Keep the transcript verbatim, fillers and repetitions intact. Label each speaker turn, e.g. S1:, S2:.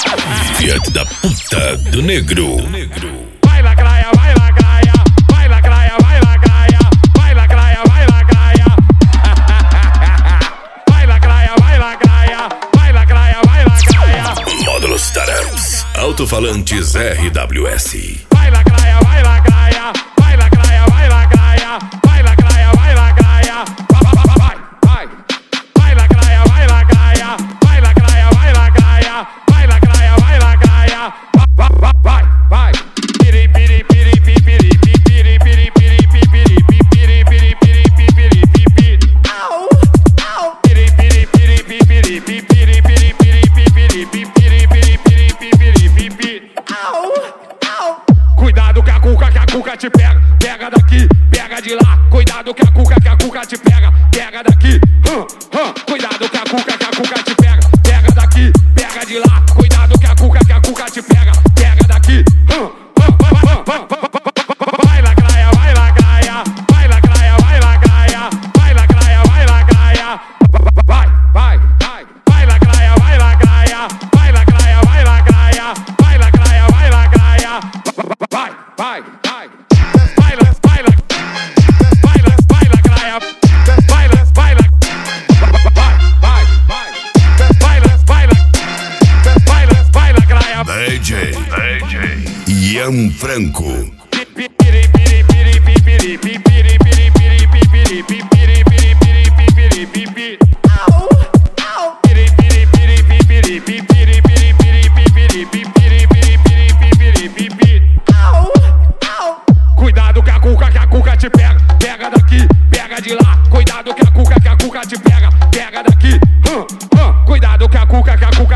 S1: Filho da puta do negro.
S2: Vai lacraia, vai lacraia, vai lacraia, vai lacraia, vai lacraia, vai lacraia. Vai lacraia, vai lacraia, vai lacraia, vai lacraia.
S1: Módulo Startups, alto-falantes R W S.
S2: Vai lacraia, vai lacraia, vai lacraia, vai lacraia, vai lacraia, vai lacraia. Vai, vai, vai lacraia, vai lacraia, vai lacraia, vai lacraia, vai lacraia, vai lacraia. Vai, vai, vai. Piri, piri, piri, piri, piri, piri, piri, piri, piri, piri, piri, piri, piri, piri. Au, au. Piri, piri, piri, piri, piri, piri, piri, piri, piri, piri, piri, piri, piri. Au, au. Cuidado que a cuca, que a cuca te pega, pega daqui, pega de lá. Cuidado que a cuca, que a cuca te pega, pega daqui. Hum, hum. Cuidado que a cuca, que a cuca te pega, pega daqui, pega de lá. Cuidado que a cuca, que a cuca te pega, pega daqui. Hum, hum, hum, hum, hum. Vai lacraia, vai lacraia, vai lacraia, vai lacraia, vai lacraia, vai lacraia. Vai, vai, vai, vai lacraia, vai lacraia, vai lacraia, vai lacraia, vai lacraia, vai lacraia. Vai, vai, vai, vai, vai, vai, vai, vai lacraia, vai, vai, vai, vai, vai, vai, vai, vai, vai lacraia.
S1: D J, D J Ian Franco.
S2: Cuidado que a cuca, que a cuca te pega, pega daqui, pega de lá. Cuidado que a cuca, que a cuca te pega, pega daqui. Hum, hum. Cuidado que a cuca, que a cuca